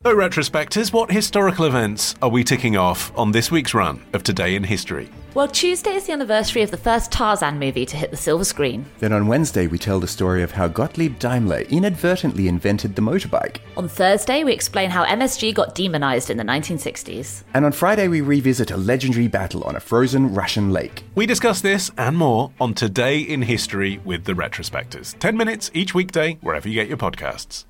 So, retrospectors, what historical events are we ticking off on this week's run of Today in History? Well, Tuesday is the anniversary of the first Tarzan movie to hit the silver screen. Then on Wednesday, we tell the story of how Gottlieb Daimler inadvertently invented the motorbike. On Thursday, we explain how MSG got demonized in the 1960s. And on Friday, we revisit a legendary battle on a frozen Russian lake. We discuss this and more on Today in History with the retrospectors. 10 minutes each weekday, wherever you get your podcasts.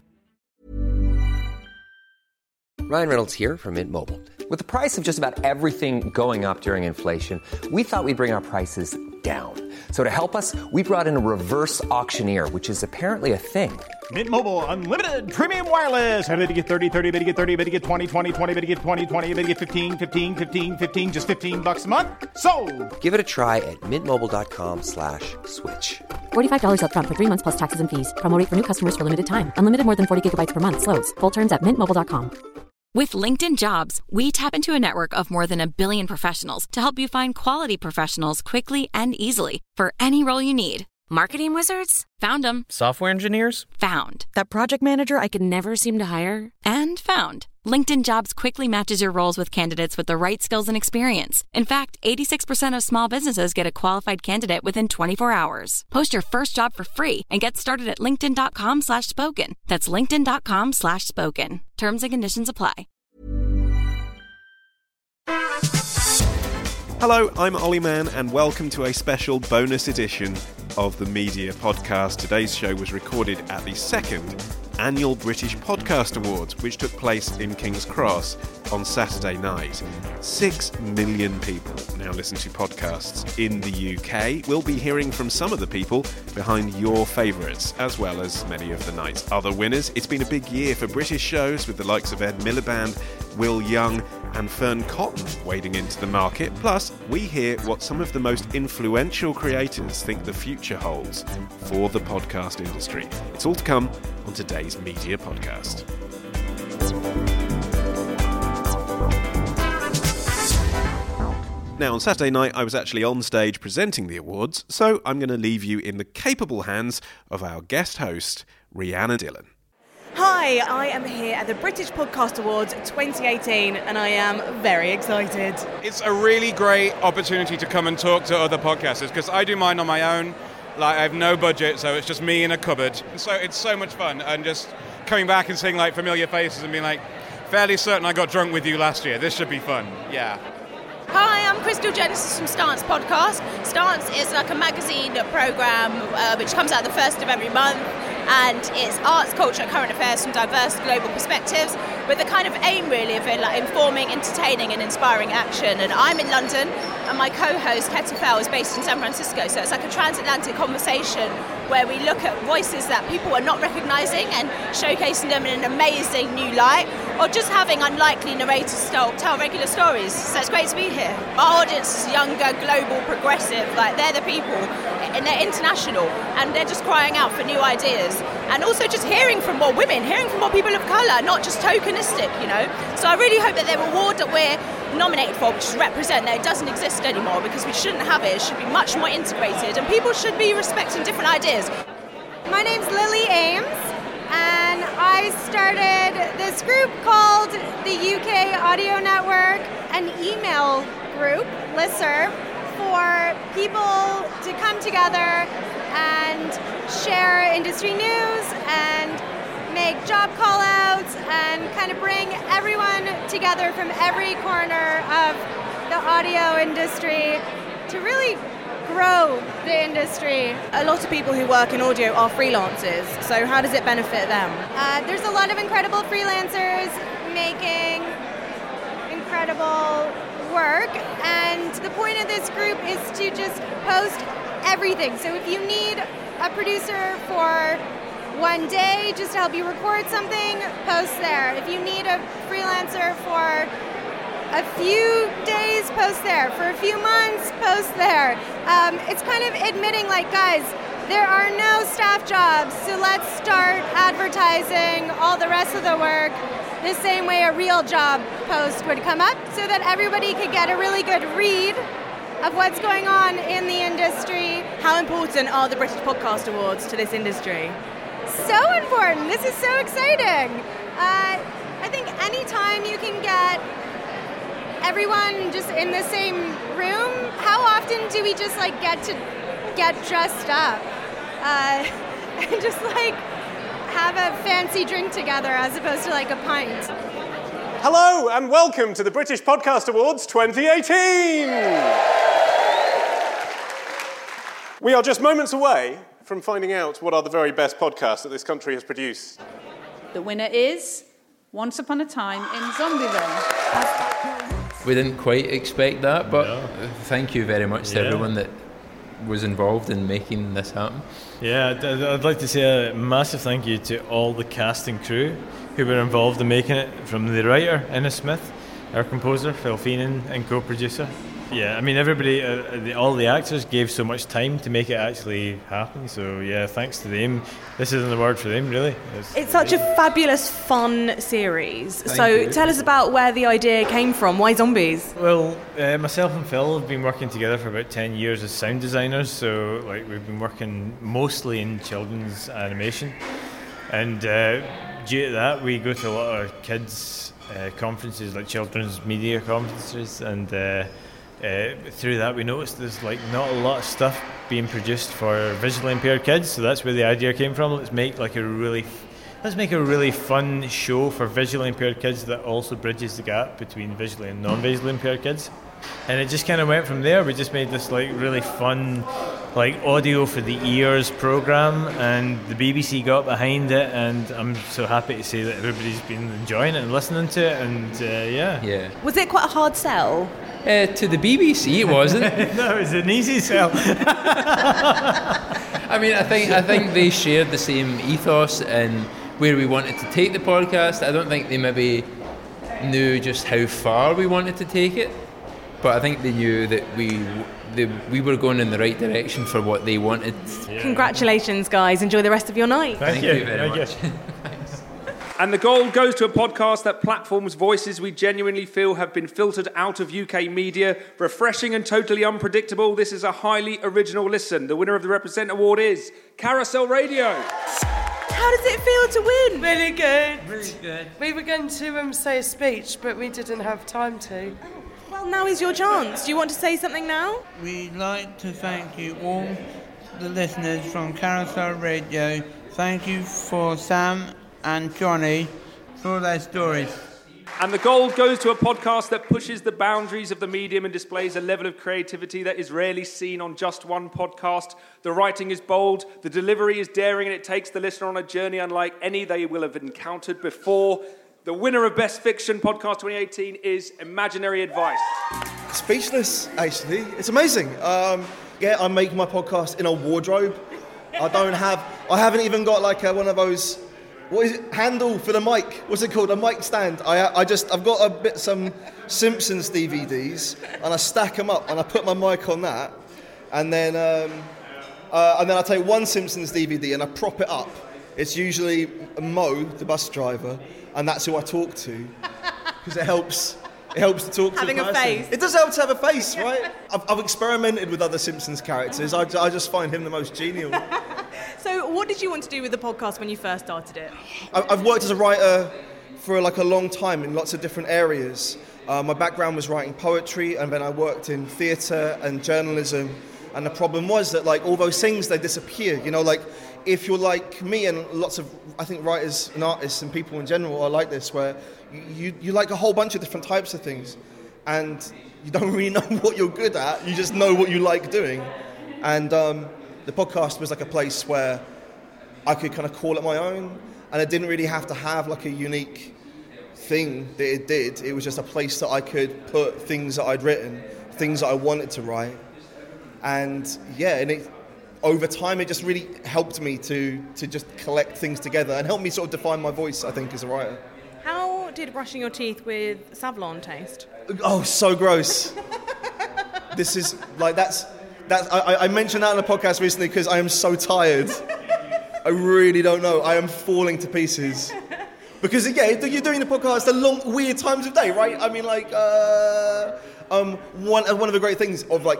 Ryan Reynolds here from Mint Mobile. With the price of just about everything going up during inflation, we thought we'd bring our prices down. So to help us, we brought in a reverse auctioneer, which is apparently a thing. Mint Mobile Unlimited Premium Wireless. How to get 30, 30, bit to get 30, bit to get 20, 20, 20, bit to get 20, 20, bit to get 15, 15, 15, 15, just $15 a month? Sold! Give it a try at mintmobile.com/switch. $45 up front for 3 months plus taxes and fees. Promo rate for new customers for limited time. Unlimited more than 40 gigabytes per month. Slows full terms at mintmobile.com. With LinkedIn Jobs, we tap into a network of more than 1 billion professionals to help you find quality professionals quickly and easily for any role you need. Marketing wizards? Found them. Software engineers? Found. That project manager I could never seem to hire? And found. LinkedIn Jobs quickly matches your roles with candidates with the right skills and experience. In fact, 86% of small businesses get a qualified candidate within 24 hours. Post your first job for free and get started at linkedin.com/spoken. That's linkedin.com/spoken. Terms and conditions apply. Hello, I'm Ollie Mann, and welcome to a special bonus edition of the Media Podcast. Today's show was recorded at the second annual British Podcast Awards, which took place in King's Cross on Saturday night. 6 million people now listen to podcasts in the UK. We'll be hearing from some of the people behind your favourites, as well as many of the night's other winners. It's been a big year for British shows, with the likes of Ed Miliband, Will Young and Fern Cotton wading into the market. Plus, we hear what some of the most influential creators think the future holds for the podcast industry. It's all to come on today's Media Podcast. Now, on Saturday night, I was actually on stage presenting the awards, so I'm going to leave you in the capable hands of our guest host, Rhianna Dillon. Hi, I am here at the British Podcast Awards 2018 and I am very excited. It's a really great opportunity to come and talk to other podcasters because I do mine on my own. Like, I have no budget, so it's just me in a cupboard. So it's so much fun, and just coming back and seeing like familiar faces and being like, fairly certain I got drunk with you last year. This should be fun. Yeah. Hi, I'm Crystal Genesis from Stance Podcast. Stance is like a magazine program which comes out the first of every month, and it's arts, culture, current affairs from diverse global perspectives, with the kind of aim really of like informing, entertaining and inspiring action. And I'm in London, and my co-host Heta Fell is based in San Francisco, so it's like a transatlantic conversation where we look at voices that people are not recognising and showcasing them in an amazing new light, or just having unlikely narrators tell regular stories. So it's great to be here. Our audience is younger, global, progressive, like they're the people, and they're international, and they're just crying out for new ideas. And also just hearing from more women, hearing from more people of colour, not just tokenistic, you know. So I really hope that the award that we're nominated for, which is Represent, that it doesn't exist anymore, because we shouldn't have it. It should be much more integrated, and people should be respecting different ideas. My name's Lily Ames, and I started this group called the UK Audio Network, an email group, listserv, for people to come together and share industry news and make job call-outs and kind of bring everyone together from every corner of the audio industry to really grow the industry. A lot of people who work in audio are freelancers, so how does it benefit them? There's a lot of incredible freelancers making incredible work, and the point of this group is to just post everything. So if you need a producer for one day just to help you record something, post there. If you need a freelancer for a few days, post there. For a few months, post there. It's kind of admitting, like, guys, there are no staff jobs, so let's start advertising all the rest of the work the same way a real job post would come up, so that everybody could get a really good read of what's going on in the industry. How important are the British Podcast Awards to this industry? So important. This is so exciting. I think time you can get everyone just in the same room, how often do we just like get dressed up and just like have a fancy drink together as opposed to like a pint? Hello and welcome to the British Podcast Awards 2018! We are just moments away from finding out what are the very best podcasts that this country has produced. The winner is Once Upon a Time in Zombieville. We didn't quite expect that, but thank you very much to everyone that was involved in making this happen. Yeah, I'd like to say a massive thank you to all the cast and crew who were involved in making it, from the writer, Innes Smith, our composer, Phil Feenan, and co-producer. Yeah, I mean, everybody, all the actors gave so much time to make it actually happen, so yeah, thanks to them. This isn't a word for them, really. It's such a fabulous, fun series. Tell us about where the idea came from. Why zombies? Well, myself and Phil have been working together for about 10 years as sound designers, so like we've been working mostly in children's animation. And due to that, we go to a lot of kids' conferences, like children's media conferences, and through that we noticed there's like not a lot of stuff being produced for visually impaired kids, so that's where the idea came from. Let's make a really fun show for visually impaired kids that also bridges the gap between visually and non-visually impaired kids. And it just kind of went from there. We just made this like really fun, like audio for the ears program, and the BBC got behind it, and I'm so happy to say that everybody's been enjoying it and listening to it, and yeah. Was it quite a hard sell? To the BBC, it wasn't. No, it was an easy sell. I mean, I think they shared the same ethos and where we wanted to take the podcast. I don't think they maybe knew just how far we wanted to take it, but I think they knew that we were going in the right direction for what they wanted. Yeah. Congratulations, guys. Enjoy the rest of your night. Thank you very much. And the gold goes to a podcast that platforms voices we genuinely feel have been filtered out of UK media. Refreshing and totally unpredictable, this is a highly original listen. The winner of the Represent Award is Carousel Radio. How does it feel to win? Really good. Really good. We were going to say a speech, but we didn't have time to. Well, now is your chance. Do you want to say something now? We'd like to thank you all, the listeners from Carousel Radio. Thank you for Sam and Johnny for their stories. And the gold goes to a podcast that pushes the boundaries of the medium and displays a level of creativity that is rarely seen on just one podcast. The writing is bold, the delivery is daring, and it takes the listener on a journey unlike any they will have encountered before. The winner of Best Fiction Podcast 2018 is Imaginary Advice. Speechless, actually. It's amazing. I'm making my podcast in a wardrobe. I haven't even got like one of those, what is it, handle for the mic? What's it called? A mic stand. I've got some Simpsons DVDs, and I stack them up, and I put my mic on that, and then I take one Simpsons DVD and I prop it up. It's usually Mo, the bus driver, and that's who I talk to, because it helps to talk to having the person. A face. It does help to have a face, right? I've experimented with other Simpsons characters. I just find him the most genial. So what did you want to do with the podcast when you first started it? I've worked as a writer for like a long time in lots of different areas. My background was writing poetry, and then I worked in theatre and journalism. And the problem was that like all those things, they disappear. You know, like if you're like me and lots of, I think, writers and artists and people in general are like this, where you like a whole bunch of different types of things, and you don't really know what you're good at. You just know what you like doing. And the podcast was like a place where I could kind of call it my own, and it didn't really have to have like a unique thing that it did. It was just a place that I could put things that I'd written, things that I wanted to write. And over time it just really helped me to just collect things together and help me sort of define my voice, I think, as a writer. How did brushing your teeth with Savlon taste? Oh, so gross. This is like I mentioned that on a podcast recently because I am so tired. I really don't know. I am falling to pieces. Because you're doing the podcast at long, weird times of day, right? I mean, like one of the great things of like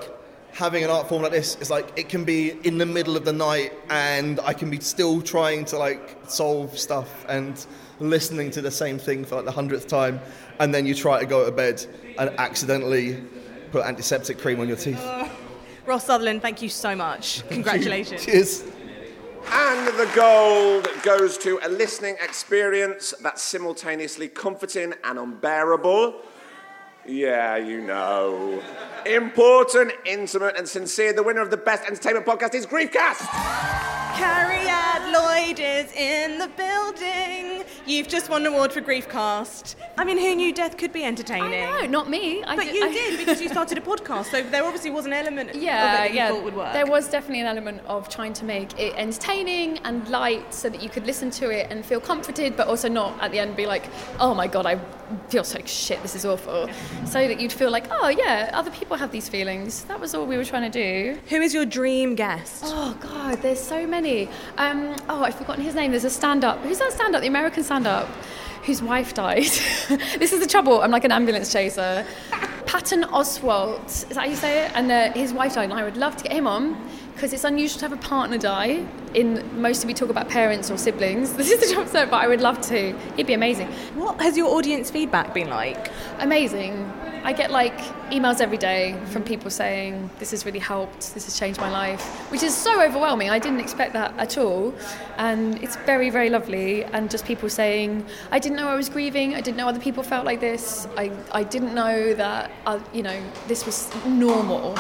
having an art form like this is like, it can be in the middle of the night and I can be still trying to like solve stuff and listening to the same thing for like the 100th time, and then you try to go to bed and accidentally put antiseptic cream on your teeth. Ross Sutherland, thank you so much. Congratulations. Cheers. And the gold goes to a listening experience that's simultaneously comforting and unbearable. Yeah, you know. Important, intimate, and sincere. The winner of the Best Entertainment Podcast is Griefcast! Carrie-Anne Lloyd is in the building. You've just won an award for Griefcast. I mean, who knew death could be entertaining? I know, not me. But you did, because you started a podcast, so there obviously was an element of it that you thought would work. There was definitely an element of trying to make it entertaining and light so that you could listen to it and feel comforted, but also not at the end be like, oh my God, I feel so shit, this is awful. So that you'd feel like, oh yeah, other people have these feelings. That was all we were trying to do. Who is your dream guest? Oh God, there's so many. I've forgotten his name. There's a stand-up. Who's that stand-up? The American stand-up whose wife died. This is the trouble. I'm like an ambulance chaser. Patton Oswalt. Is that how you say it? And his wife died, and I would love to get him on because it's unusual to have a partner die. Most of we talk about parents or siblings. This is the job set, but I would love to. He'd be amazing. What has your audience feedback been like? Amazing. I get emails every day from people saying this has really helped, this has changed my life, which is so overwhelming. I didn't expect that at all, and it's very, very lovely. And just people saying, I didn't know I was grieving, I didn't know other people felt like this, I didn't know that this was normal.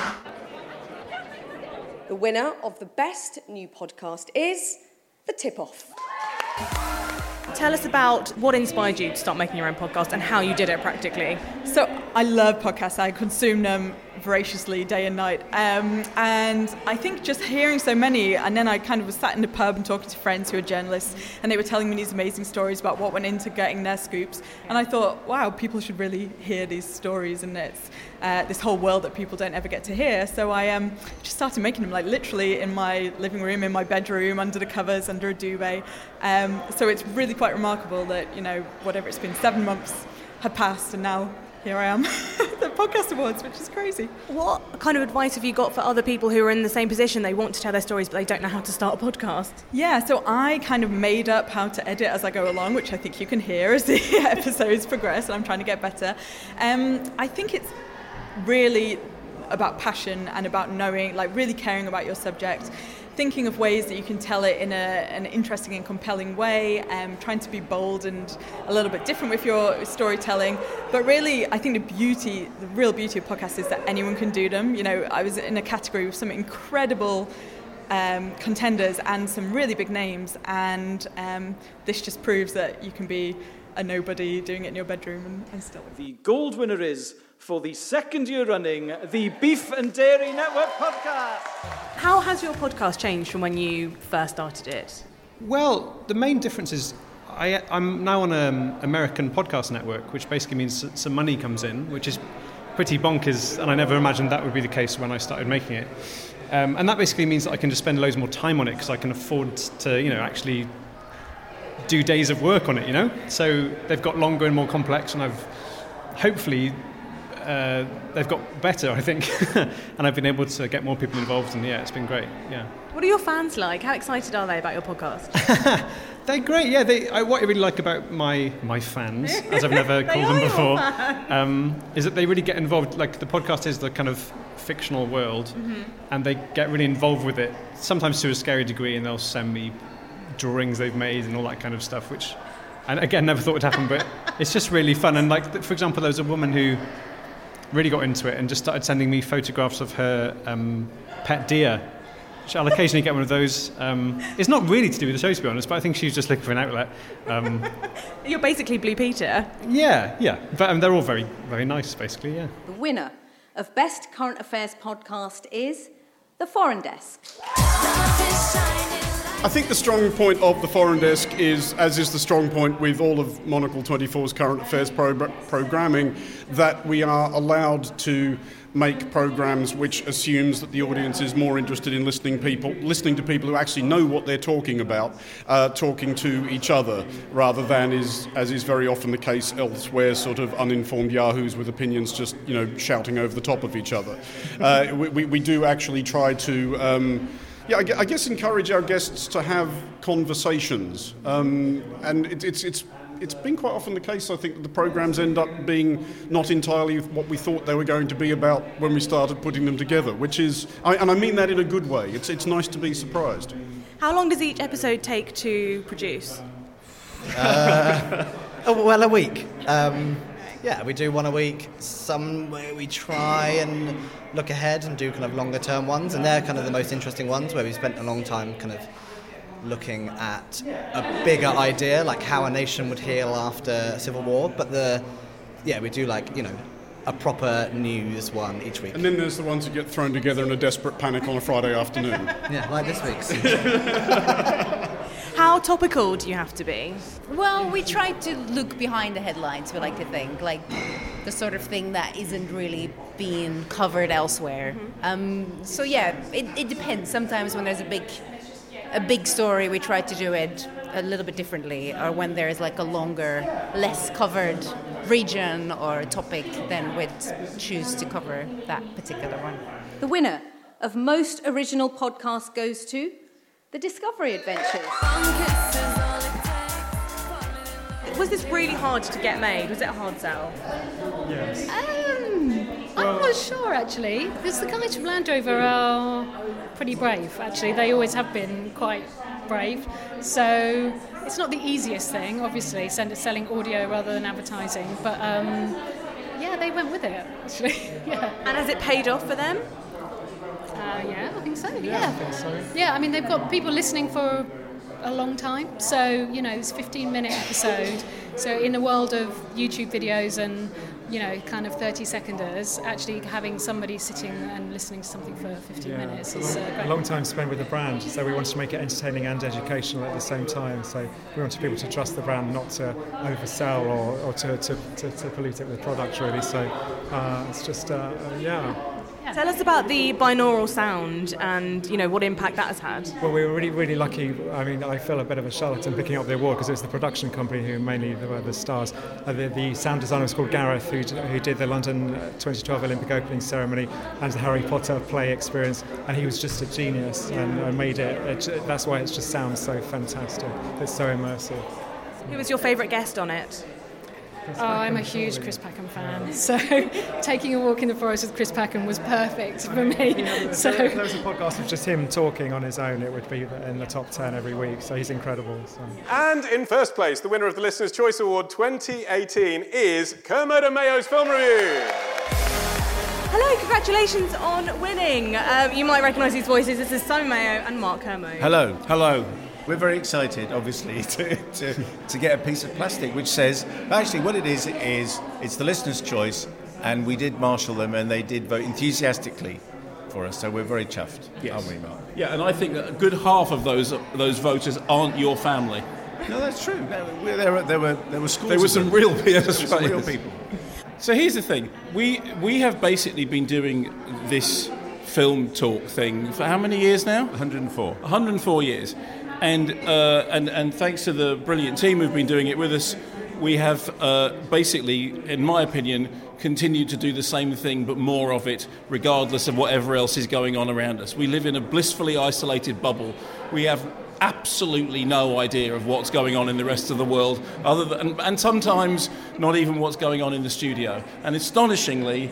The winner of the Best New Podcast is The Tip-Off. Tell us about what inspired you to start making your own podcast and how you did it practically. So I love podcasts. I consume them voraciously day and night. And I think just hearing so many, and then I kind of was sat in the pub and talking to friends who are journalists, and they were telling me these amazing stories about what went into getting their scoops. And I thought, wow, people should really hear these stories, and it's this whole world that people don't ever get to hear. So I just started making them, literally in my living room, in my bedroom, under the covers, under a duvet. So it's really quite remarkable that, whatever it's been, 7 months have passed, and now here I am, the Podcast Awards, which is crazy. What kind of advice have you got for other people who are in the same position? They want to tell their stories, but they don't know how to start a podcast. Yeah, so I kind of made up how to edit as I go along, which I think you can hear as the episodes progress, and I'm trying to get better. I think it's really about passion and about knowing, really caring about your subject, thinking of ways that you can tell it in an interesting and compelling way, trying to be bold and a little bit different with your storytelling. But really, I think the real beauty of podcasts is that anyone can do them. I was in a category with some incredible contenders and some really big names, and this just proves that you can be a nobody doing it in your bedroom and still. The gold winner is, for the second year running, the Beef and Dairy Network podcast. How has your podcast changed from when you first started it? Well, the main difference is I'm now on an American podcast network, which basically means some money comes in, which is pretty bonkers, and I never imagined that would be the case when I started making it. And that basically means that I can just spend loads more time on it because I can afford to, actually do days of work on it, So they've got longer and more complex, and I've hopefully they've got better, I think, and I've been able to get more people involved, and it's been great. Yeah. What are your fans like? How excited are they about your podcast? They're great. Yeah. What I really like about my fans, as I've never called them before, is that they really get involved. Like, the podcast is the kind of fictional world, and they get really involved with it. Sometimes to a scary degree, and they'll send me drawings they've made and all that kind of stuff, which, and again, never thought would happen, but it's just really fun. And for example, there was a woman who really got into it and just started sending me photographs of her pet deer. I'll occasionally get one of those. It's not really to do with the show, to be honest, but I think she's just looking for an outlet. You're basically Blue Peter. Yeah. But they're all very, very nice, basically, yeah. The winner of Best Current Affairs Podcast is The Foreign Desk. I think the strong point of the Foreign Desk is, as is the strong point with all of Monocle 24's current affairs programming, that we are allowed to make programs which assumes that the audience is more interested in listening to people who actually know what they're talking about, talking to each other, rather than, as is very often the case elsewhere, sort of uninformed yahoos with opinions just, shouting over the top of each other. We do actually try to... I guess encourage our guests to have conversations, and it's been quite often the case, I think, that the programmes end up being not entirely what we thought they were going to be about when we started putting them together, which is, and I mean that in a good way, it's nice to be surprised. How long does each episode take to produce? A week. We do one a week. Some we try and look ahead and do kind of longer term ones, and they're kind of the most interesting ones where we've spent a long time kind of looking at a bigger idea, like how a nation would heal after a civil war. But we do a proper news one each week. And then there's the ones that get thrown together in a desperate panic on a Friday afternoon. Yeah, like this week's. How topical do you have to be? Well, we try to look behind the headlines, we like to think, like the sort of thing that isn't really being covered elsewhere. Mm-hmm. It depends. Sometimes when there's a big story, we try to do it a little bit differently, or when there is like a longer, less covered region or topic, then we'd choose to cover that particular one. The winner of Most Original Podcast goes to The Discovery Adventures. Was this really hard to get made? Was it a hard sell? Yes. I'm not sure, actually, because the guys from Land Rover are pretty brave, actually. They always have been quite brave. So it's not the easiest thing, obviously, selling audio rather than advertising. But, they went with it, actually. Yeah. And has it paid off for them? I think so, Yeah, I mean, they've got people listening for a long time. So, it's a 15-minute episode. So in the world of YouTube videos and, kind of 30-seconders, actually having somebody sitting and listening to something for 15 minutes is great. A long time spent with the brand, so we wanted to make it entertaining and educational at the same time. So we wanted people to trust the brand, not to oversell or to pollute it with products, really. So it's just, Tell us about the binaural sound and, what impact that has had. Well, we were really, really lucky. I mean, I feel a bit of a charlatan picking up the award because it was the production company who mainly were the stars. The sound designer was called Gareth, who did the London 2012 Olympic opening ceremony and the Harry Potter play experience, and he was just a genius and made it. That's why it just sounds so fantastic. It's so immersive. Who was your favourite guest on it? I'm a huge Chris Packham fan, so taking a walk in the forest with Chris Packham was perfect for me. If there was a podcast of just him talking on his own, it would be in the top 10 every week, so he's incredible. So. And in first place, the winner of the Listener's Choice Award 2018 is Kermode and Mayo's Film Review. Hello, congratulations on winning. You might recognise these voices. This is Simon Mayo and Mark Kermode. Hello. We're very excited, obviously, to get a piece of plastic which says, actually what it is it's the listener's choice, and we did marshal them and they did vote enthusiastically for us, so we're very chuffed, aren't we, Mark? Yeah, and I think that a good half of those voters aren't your family. No, that's true. There were schools. There were some real real people. So here's the thing. We have basically been doing this film talk thing for how many years now? 104. 104 years. And thanks to the brilliant team who've been doing it with us, we have basically, in my opinion, continued to do the same thing but more of it, regardless of whatever else is going on around us. We live in a blissfully isolated bubble. We have absolutely no idea of what's going on in the rest of the world, and sometimes not even what's going on in the studio. And astonishingly,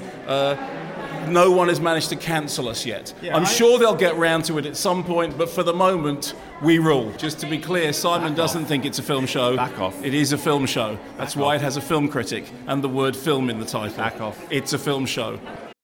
no one has managed to cancel us yet. I'm sure they'll get round to it at some point, but for the moment, we rule. Just to be clear, Simon doesn't think it's a film show. Back off. It is a film show. That's why it has a film critic and the word film in the title. Back off. It's a film show.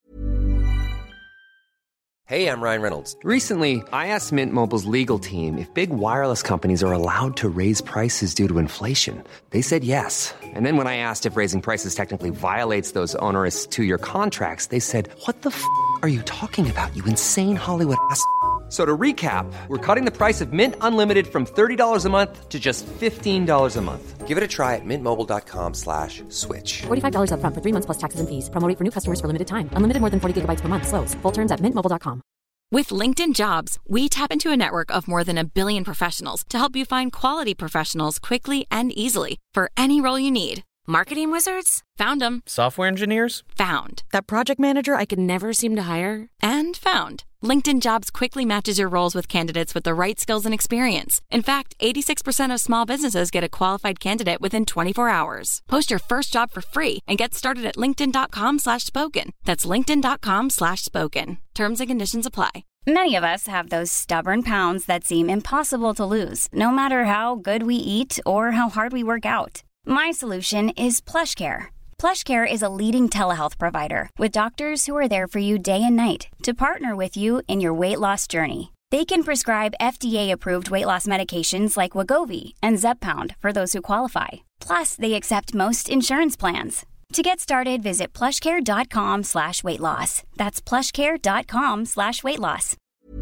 Hey, I'm Ryan Reynolds. Recently, I asked Mint Mobile's legal team if big wireless companies are allowed to raise prices due to inflation. They said yes. And then when I asked if raising prices technically violates those onerous 2-year contracts, they said, "What the f*** are you talking about, you insane Hollywood ass f- So to recap, we're cutting the price of Mint Unlimited from $30 a month to just $15 a month. Give it a try at mintmobile.com/switch. $45 up front for 3 months plus taxes and fees. Promo rate for new customers for limited time. Unlimited more than 40 gigabytes per month. Slows full terms at mintmobile.com. With LinkedIn Jobs, we tap into a network of more than 1 billion professionals to help you find quality professionals quickly and easily for any role you need. Marketing wizards? Found them. Software engineers? Found. That project manager I could never seem to hire? And found. LinkedIn Jobs quickly matches your roles with candidates with the right skills and experience. In fact, 86% of small businesses get a qualified candidate within 24 hours. Post your first job for free and get started at linkedin.com/spoken. That's linkedin.com/spoken. Terms and conditions apply. Many of us have those stubborn pounds that seem impossible to lose, no matter how good we eat or how hard we work out. My solution is PlushCare. PlushCare is a leading telehealth provider with doctors who are there for you day and night to partner with you in your weight loss journey. They can prescribe FDA-approved weight loss medications like Wegovy and Zepbound for those who qualify. Plus, they accept most insurance plans. To get started, visit plushcare.com/weightloss. That's plushcare.com/weightloss.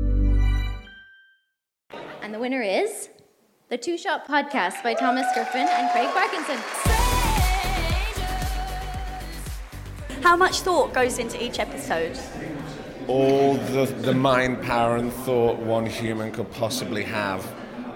And the winner is the Two Shot Podcast by Thomas Griffin and Craig Parkinson. How much thought goes into each episode? All the mind power and thought one human could possibly have.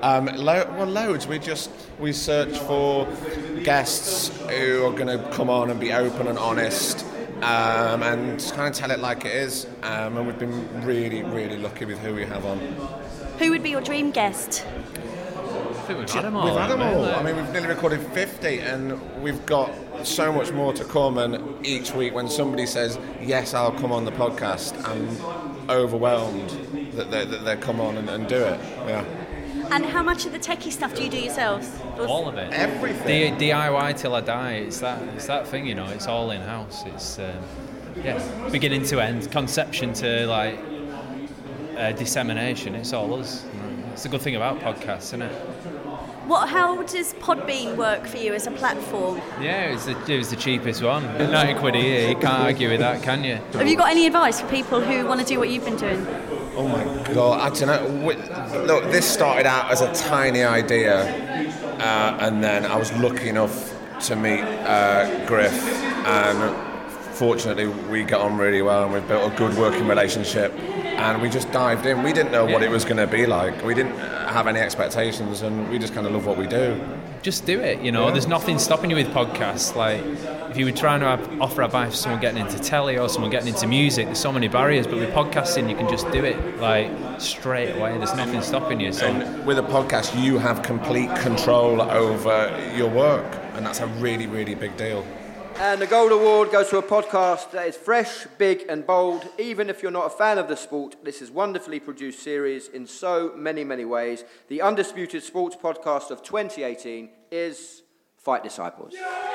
Loads. We search for guests who are going to come on and be open and honest, and kind of tell it like it is. And we've been really, really lucky with who we have on. Who would be your dream guest? We've had them all. We've had them all. I mean, we've nearly recorded 50, and we've got so much more to come. And each week, when somebody says, "Yes, I'll come on the podcast," I'm overwhelmed that they come on and do it. Yeah. And how much of the techie stuff do you do yourselves? All of it. Everything. DIY till I die. It's that thing, you know. It's all in house. It's beginning to end, conception to dissemination. It's all us. It's the good thing about podcasts, isn't it? How does Podbean work for you as a platform? Yeah, it was the cheapest one. 90 quid a year. You can't argue with that, can you? Have you got any advice for people who want to do what you've been doing? Oh my God, I don't know. Look, this started out as a tiny idea, and then I was lucky enough to meet Griff, and fortunately we got on really well, and we've built a good working relationship, and we just dived in. We didn't know what it was going to be like. We didn't have any expectations, and we just kind of love what we do. Just do it, you know. Yeah. There's nothing stopping you with podcasts. Like, if you were trying to offer advice for someone getting into telly or someone getting into music, there's so many barriers. But with podcasting, you can just do it straight away. There's nothing stopping you. So, and with a podcast, you have complete control over your work, and that's a really, really big deal. And the Gold Award goes to a podcast that is fresh, big and bold. Even if you're not a fan of the sport, this is wonderfully produced series in so many, many ways. The undisputed sports podcast of 2018 is Fight Disciples.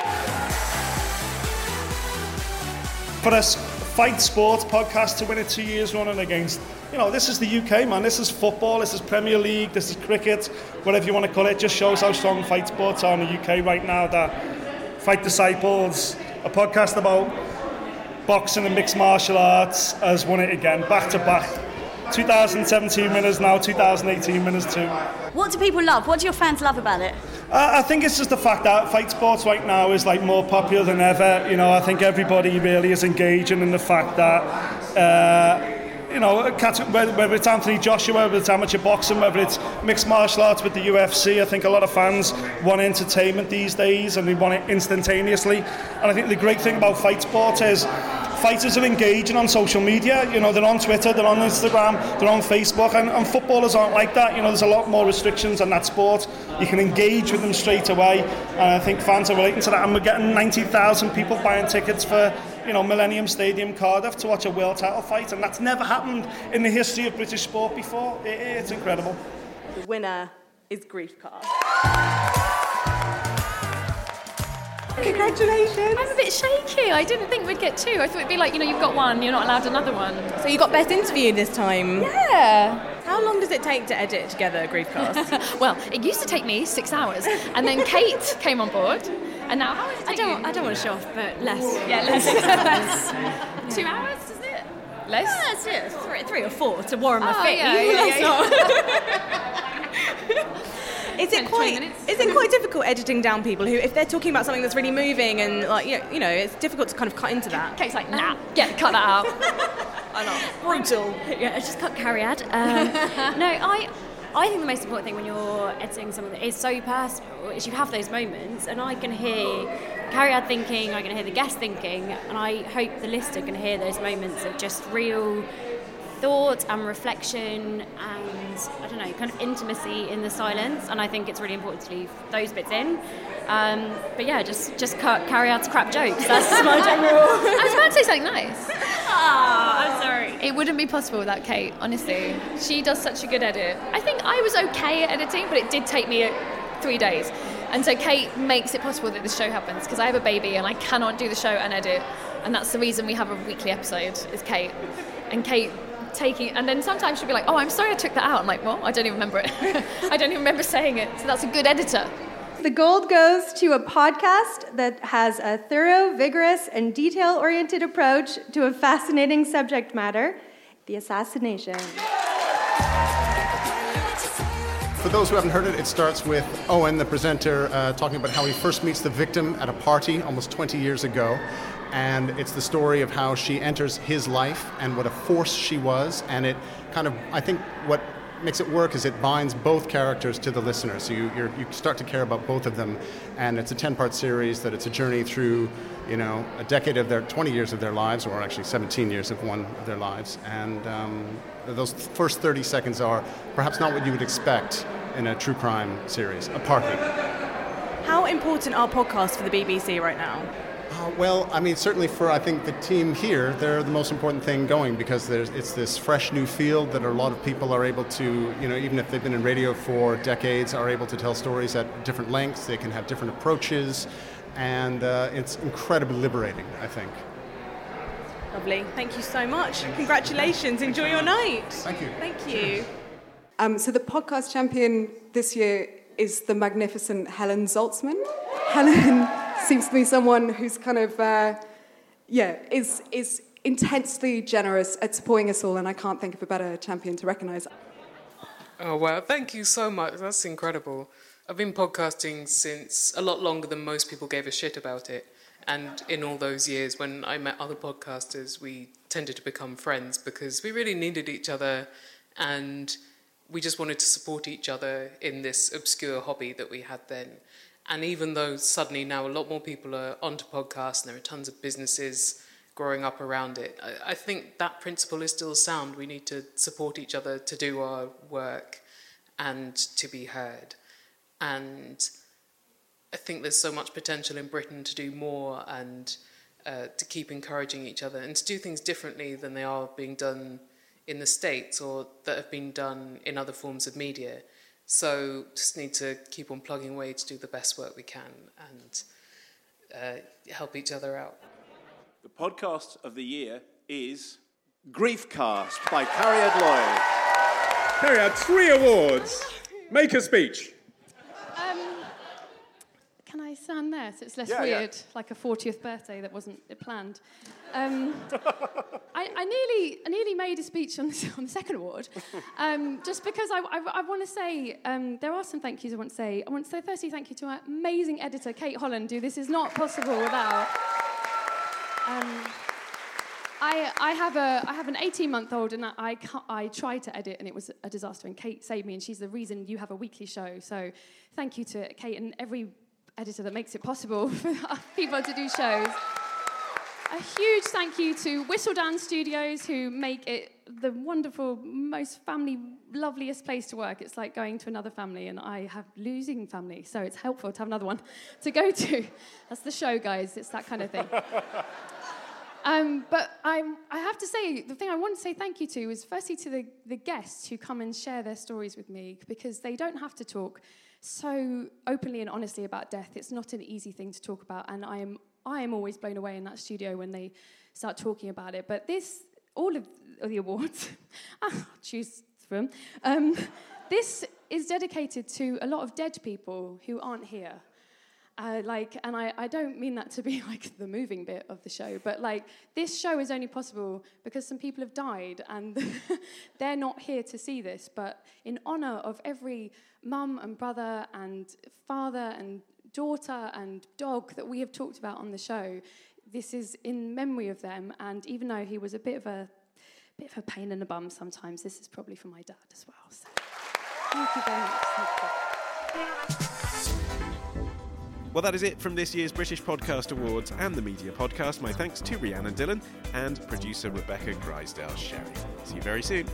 For this Fight Sports podcast to win it 2 years running against, this is the UK, man. This is football, this is Premier League, this is cricket, whatever you want to call it. Just shows how strong Fight Sports are in the UK right now. That Fight Disciples, a podcast about boxing and mixed martial arts, has won it again, back to back. 2017 winners now, 2018 winners too. What do people love? What do your fans love about it? I think it's just the fact that Fight Sports right now is more popular than ever. I think everybody really is engaging in the fact that whether it's Anthony Joshua, whether it's amateur boxing, whether it's mixed martial arts with the UFC, I think a lot of fans want entertainment these days and they want it instantaneously. And I think the great thing about Fight Sports is fighters are engaging on social media. They're on Twitter, they're on Instagram, they're on Facebook, and footballers aren't like that. There's a lot more restrictions on that sport. You can engage with them straight away, and I think fans are relating to that. And we're getting 90,000 people buying tickets for Millennium Stadium, Cardiff, to watch a world title fight, and that's never happened in the history of British sport before. It's incredible. The winner is Griefcast. Congratulations. I'm a bit shaky. I didn't think we'd get two. I thought it'd be you've got one, you're not allowed another one. So you got best interview this time? Yeah. How long does it take to edit together a Griefcast? Well, it used to take me 6 hours, and then Kate came on board. And now, how is it? I don't want to show off, but less. Yeah, less. 6 hours. 2 hours, is it? Less? Yeah, three or four to warm my feet. Is it quite difficult editing down people who, if they're talking about something that's really moving and like you know, it's difficult to kind of cut into that? Kate's like, nah, cut that out. I know, brutal. Yeah, just cut Cariad. No, I think the most important thing when you're editing something that is so personal is you have those moments, and I can hear Cariad thinking, I can hear the guest thinking, and I hope the listener can hear those moments of just real thought and reflection and, I don't know, kind of intimacy in the silence, and I think it's really important to leave those bits in. But yeah, just cut Cariad's crap jokes. That's my general... I was about to say something nice. I'm sorry. It wouldn't be possible without Kate, honestly. She does such a good edit. I think I was okay at editing, but it did take me 3 days. And so Kate makes it possible that this show happens, because I have a baby and I cannot do the show and edit. And that's the reason we have a weekly episode, is Kate. And Kate and then sometimes she'll be like, oh, I'm sorry I took that out. I'm like, well, I don't even remember it. I don't even remember saying it. So that's a good editor. The gold goes to a podcast that has a thorough, vigorous, and detail-oriented approach to a fascinating subject matter, the assassination. For those who haven't heard it, it starts with Owen, the presenter, talking about how he first meets the victim at a party almost 20 years ago. And it's the story of how she enters his life and what a force she was. And it kind of, I think what makes it work is it binds both characters to the listener. So you start to care about both of them. And it's a 10-part series that it's a journey through, you know, a decade of 20 years of their lives, or actually 17 years of one of their lives. And those first 30 seconds are perhaps not what you would expect in a true crime series, a party. How important are podcasts for the BBC right now? Well, I mean, certainly for, I think, the team here, they're the most important thing going, because it's this fresh new field that a lot of people are able to, you know, even if they've been in radio for decades, are able to tell stories at different lengths. They can have different approaches, and it's incredibly liberating, I think. Lovely. Thank you so much. Congratulations. Enjoy your night. Thank you. Thank you. So the podcast champion this year is the magnificent Helen Zaltzman. Helen seems to be someone who's kind of, is intensely generous at supporting us all, and I can't think of a better champion to recognise. Oh, wow. Thank you so much. That's incredible. I've been podcasting since a lot longer than most people gave a shit about it. And in all those years, when I met other podcasters, we tended to become friends because we really needed each other, and we just wanted to support each other in this obscure hobby that we had then. And even though suddenly now a lot more people are onto podcasts and there are tons of businesses growing up around it, I think that principle is still sound. We need to support each other to do our work and to be heard. And I think there's so much potential in Britain to do more and to keep encouraging each other and to do things differently than they are being done in the States or that have been done in other forms of media. So just need to keep on plugging away to do the best work we can and help each other out. The podcast of the year is Griefcast by Cariad Lloyd. Cariad, 3 awards. Make a speech. Can I stand there so it's less Yeah, weird, yeah. like a 40th birthday that wasn't planned? I nearly made a speech on the second award, just because I want to say, there are some thank yous I want to say. I want to say firstly thank you to our amazing editor, Kate Holland, who this is not possible without. I have an 18-month-old, and I tried to edit, and it was a disaster, and Kate saved me, and she's the reason you have a weekly show. So thank you to Kate and every editor that makes it possible for people to do shows. A huge thank you to Whistledown Studios, who make it the wonderful, most family, loveliest place to work. It's like going to another family, and I have losing family, so it's helpful to have another one to go to. That's the show, guys. It's that kind of thing. But I have to say, the thing I want to say thank you to is firstly to the guests who come and share their stories with me, because they don't have to talk so openly and honestly about death. It's not an easy thing to talk about, and I am always blown away in that studio when they start talking about it. But all of the awards, I'll choose from, this is dedicated to a lot of dead people who aren't here. And I don't mean that to be like the moving bit of the show, but like this show is only possible because some people have died and they're not here to see this. But in honour of every mum and brother and father and daughter and dog that we have talked about on the show, this is in memory of them. And even though he was a bit of a pain in the bum sometimes, this is probably for my dad as well. So thank you very much. Thank you. Well, that is it from this year's British Podcast Awards and the Media Podcast. My thanks to Rhiannon Dillon and producer Rebecca Grisdale-Sherry. See you very soon.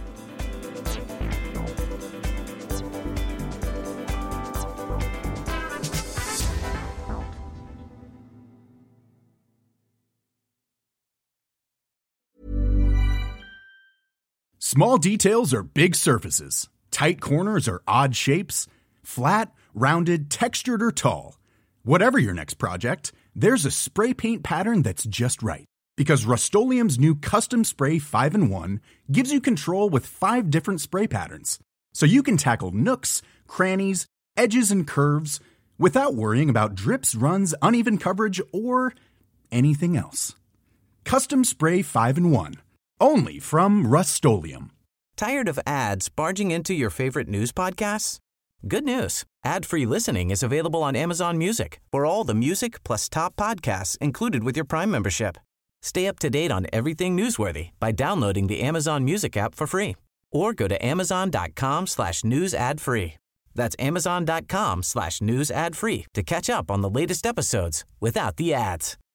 Small details are big surfaces. Tight corners are odd shapes. Flat, rounded, textured, or tall. Whatever your next project, there's a spray paint pattern that's just right. Because Rust-Oleum's new Custom Spray 5-in-1 gives you control with 5 different spray patterns. So you can tackle nooks, crannies, edges, and curves without worrying about drips, runs, uneven coverage, or anything else. Custom Spray 5-in-1. Only from Rust-Oleum. Tired of ads barging into your favorite news podcasts? Good news. Ad-free listening is available on Amazon Music for all the music plus top podcasts included with your Prime membership. Stay up to date on everything newsworthy by downloading the Amazon Music app for free or go to amazon.com/news ad free. That's amazon.com/news ad free to catch up on the latest episodes without the ads.